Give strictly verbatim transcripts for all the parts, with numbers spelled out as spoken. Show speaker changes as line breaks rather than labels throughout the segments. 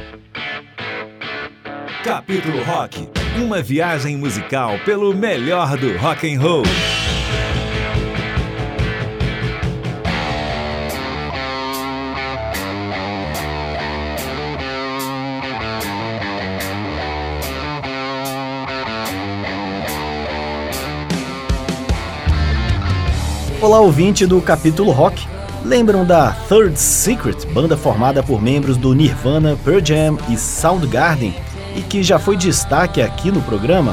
Capítulo Rock, uma viagem musical pelo melhor do rock and roll.
Olá, ouvinte do Capítulo Rock. Lembram da Third Secret, banda formada por membros do Nirvana, Pearl Jam e Soundgarden, e que já foi destaque aqui no programa?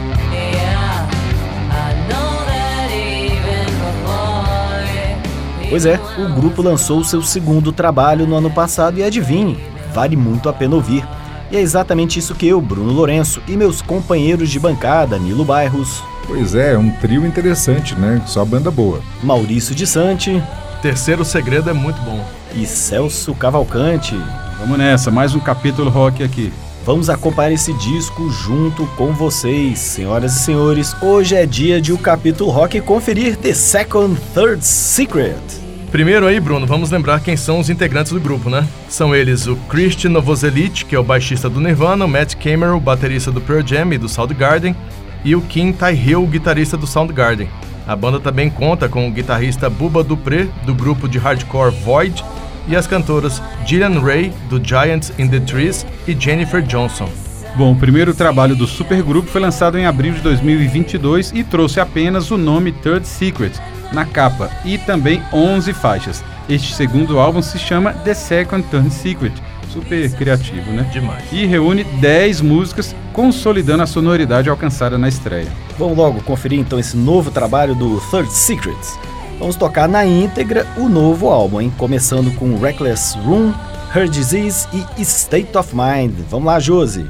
Pois é, o grupo lançou seu segundo trabalho no ano passado e adivinhe, vale muito a pena ouvir. E é exatamente isso que eu, Bruno Lourenço, e meus companheiros de bancada, Nilo Bairros.
Pois é, um trio interessante, né? Só banda boa.
Maurício de Santi.
Terceiro Segredo é muito bom.
E Celso Cavalcante.
Vamos nessa, mais um Capítulo Rock aqui.
Vamos acompanhar esse disco junto com vocês, senhoras e senhores. Hoje é dia de o Capítulo Rock conferir The Second Third Secret.
Primeiro aí, Bruno, vamos lembrar quem são os integrantes do grupo, né? São eles o Christian Novoselic, que é o baixista do Nirvana, o Matt Cameron, o baterista do Pearl Jam e do Soundgarden, e o Kim Tae-hyo, o guitarrista do Soundgarden. A banda também conta com o guitarrista Bubba Dupré, do grupo de hardcore Void, e as cantoras Gillian Ray, do Giants in the Trees, e Jennifer Johnson.
Bom, o primeiro trabalho do supergrupo foi lançado em abril de dois mil e vinte e dois e trouxe apenas o nome Third Secret na capa e também onze faixas. Este segundo álbum se chama The Second Third Secret, super criativo, né?
Demais.
E reúne dez músicas, consolidando a sonoridade alcançada na estreia.
Vamos logo conferir então esse novo trabalho do Third Secret. Vamos tocar na íntegra o novo álbum, hein? Começando com Reckless Room, Her Disease e State of Mind. Vamos lá, Josi!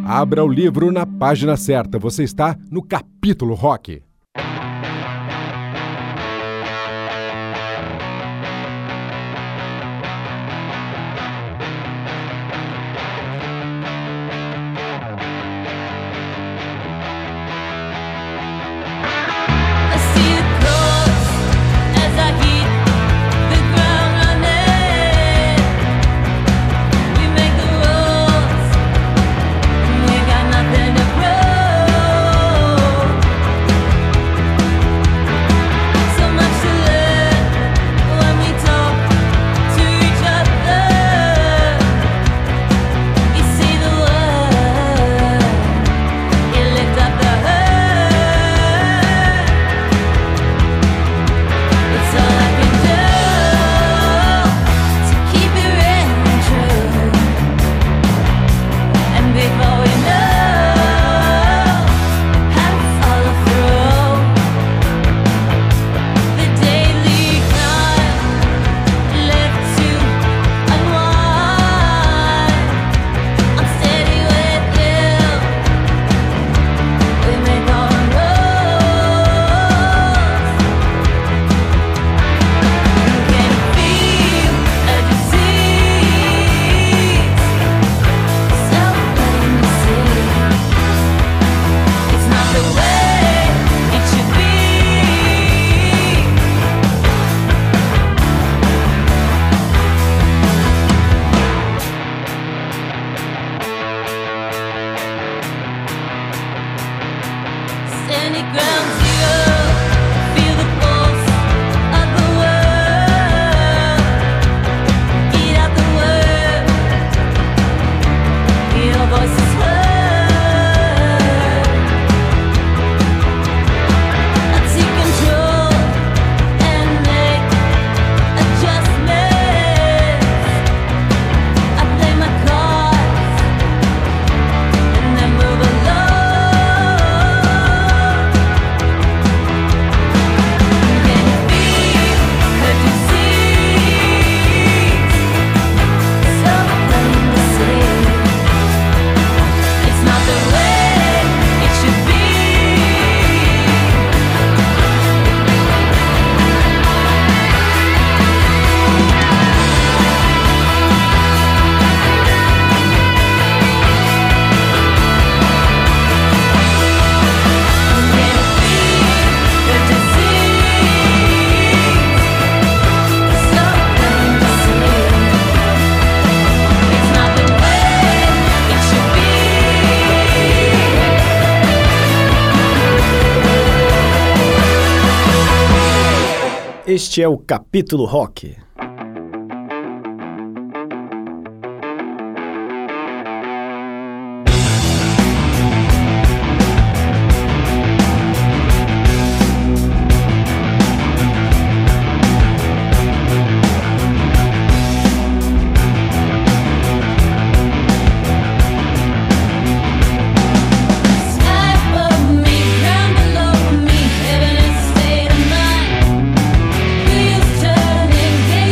Abra o livro na página certa. Você está no Capítulo Rock.
Este é o Capítulo Rock.
Turning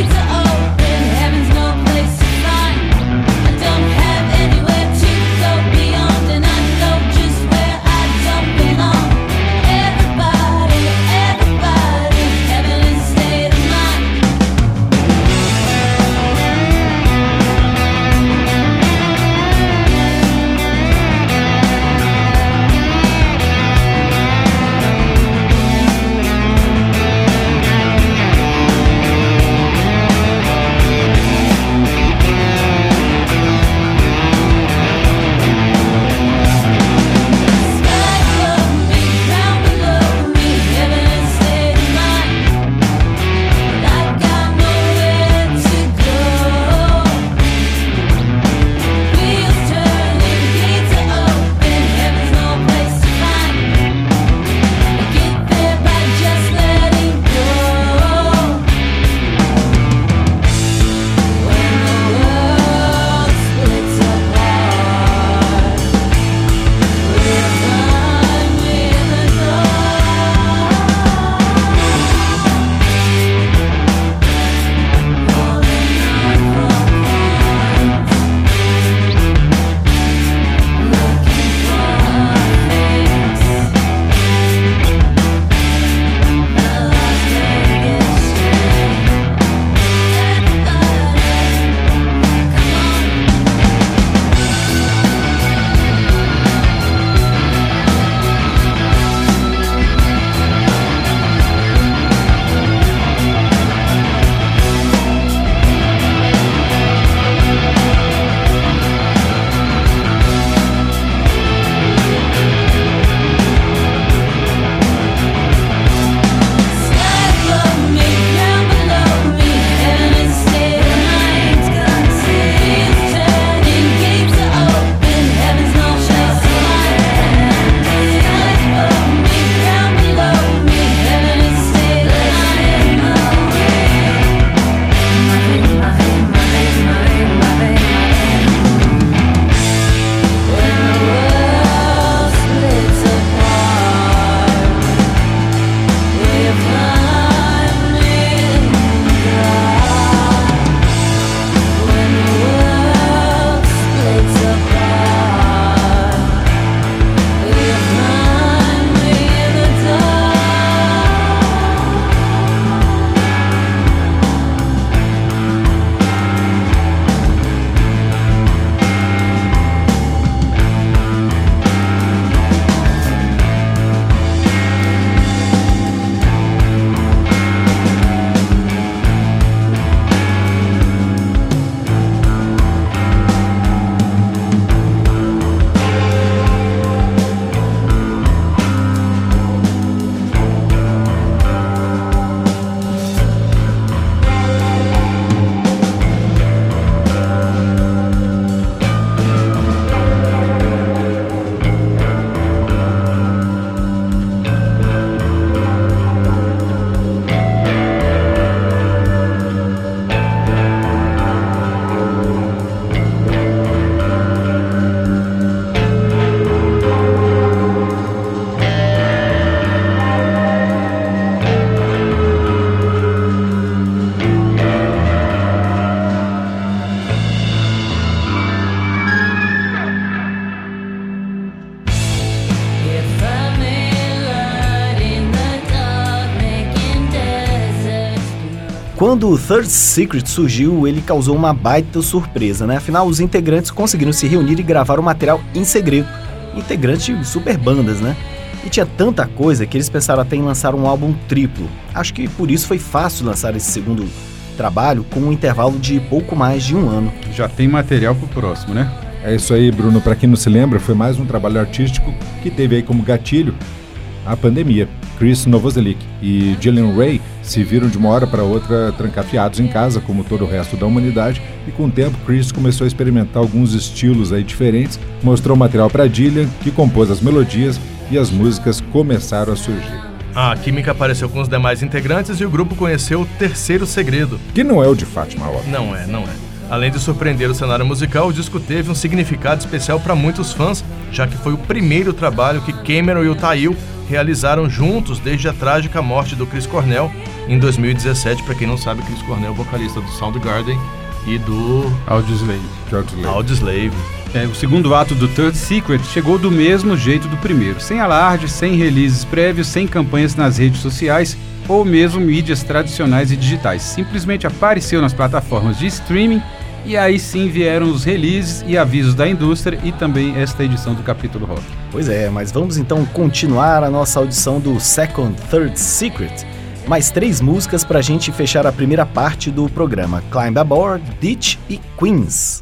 Quando o Third Secret surgiu, ele causou uma baita surpresa, né? Afinal, os integrantes conseguiram se reunir e gravar o material em segredo. Integrantes de super bandas, né? E tinha tanta coisa que eles pensaram até em lançar um álbum triplo. Acho que por isso foi fácil lançar esse segundo trabalho com um intervalo de pouco mais de um ano.
Já tem material pro próximo, né?
É isso aí, Bruno. Para quem não se lembra, foi mais um trabalho artístico que teve aí como gatilho a pandemia. Chris Novoselic e Gillian Ray se viram de uma hora para outra trancafiados em casa, como todo o resto da humanidade, e com o tempo Chris começou a experimentar alguns estilos aí diferentes, mostrou material para Gillian, que compôs as melodias, e as músicas começaram a surgir.
A química apareceu com os demais integrantes e o grupo conheceu o terceiro segredo.
Que não é o de Fátima, óbvio.
Não é, não é. Além de surpreender o cenário musical, o disco teve um significado especial para muitos fãs, já que foi o primeiro trabalho que Cameron e o Thayil realizaram juntos desde a trágica morte do Chris Cornell em dois mil e dezessete. Para quem não sabe, Chris Cornell, vocalista do Soundgarden e do
Audioslave.
Audioslave.
É, o segundo ato do Third Secret chegou do mesmo jeito do primeiro, sem alarde, sem releases prévios, sem campanhas nas redes sociais ou mesmo mídias tradicionais e digitais. Simplesmente apareceu nas plataformas de streaming e aí sim vieram os releases e avisos da indústria e também esta edição do Capítulo Rock.
Pois é, mas vamos então continuar a nossa audição do Second Third Secret. Mais três músicas pra gente fechar a primeira parte do programa: Climb Aboard, Ditch e Queens.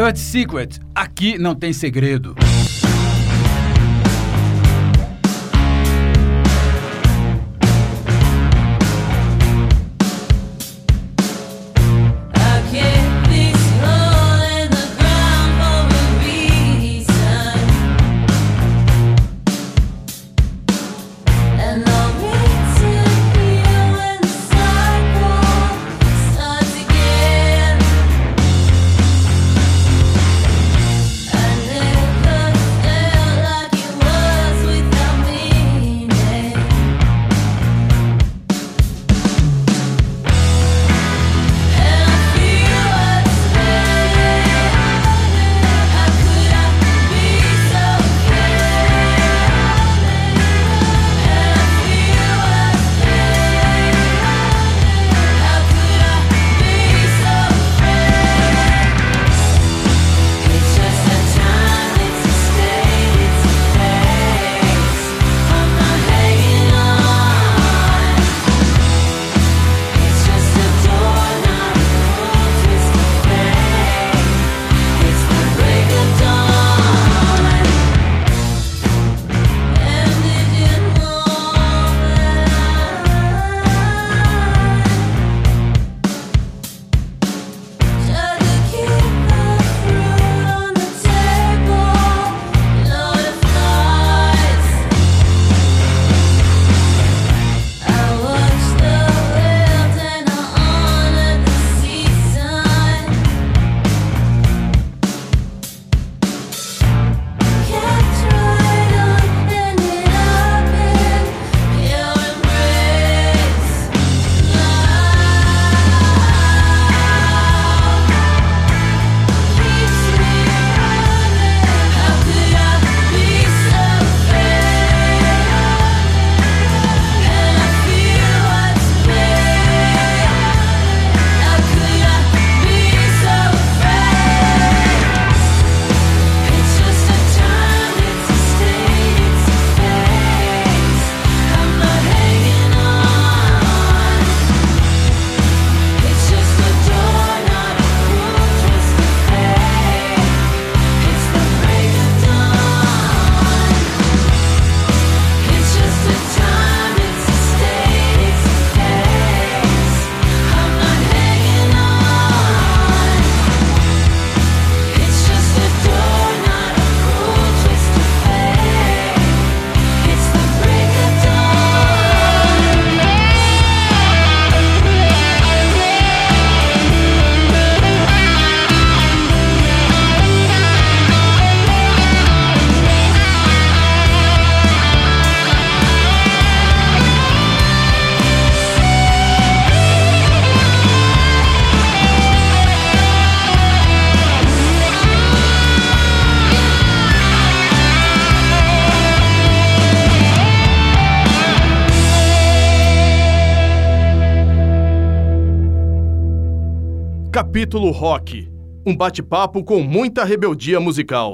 Third Secret, aqui não tem segredo.
Capítulo Rock, um bate-papo com muita rebeldia musical.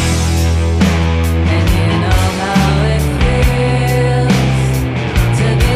To be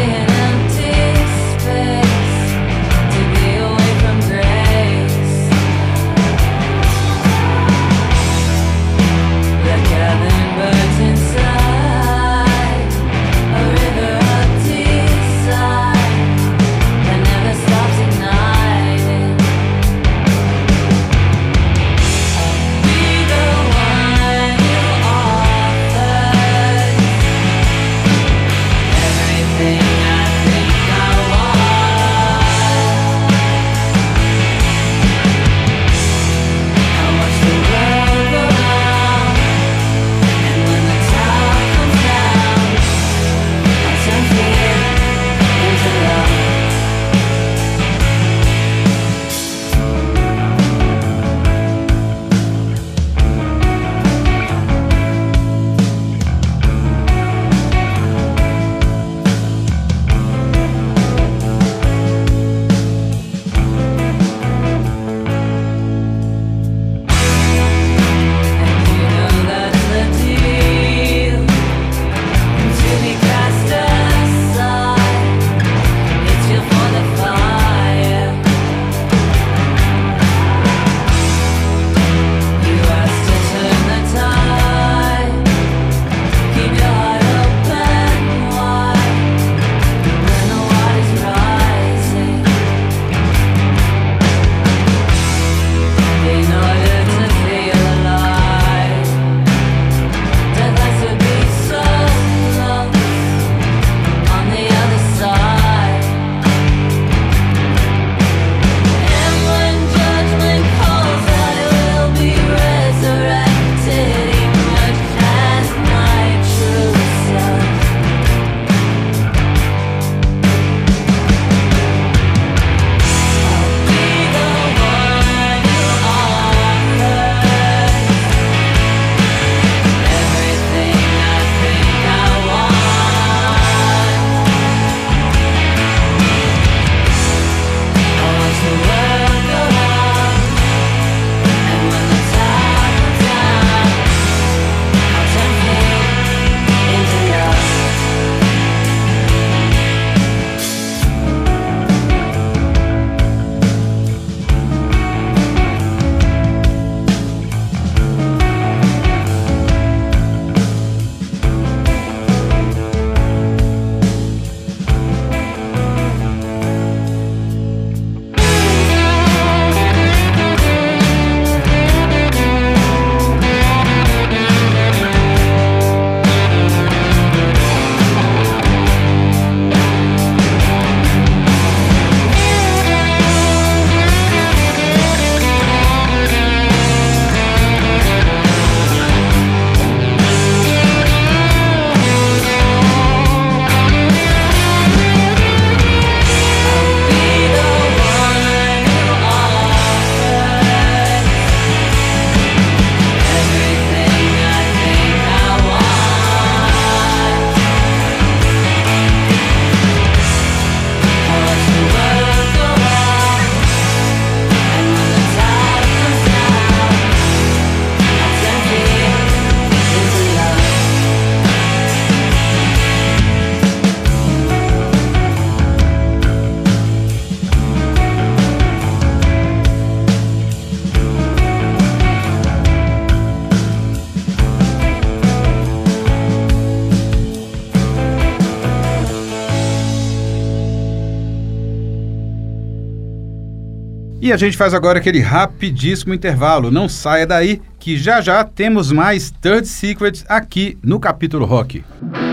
E a gente faz agora aquele rapidíssimo intervalo. Não saia daí, que já já temos mais Third Secrets aqui no Capítulo Rock.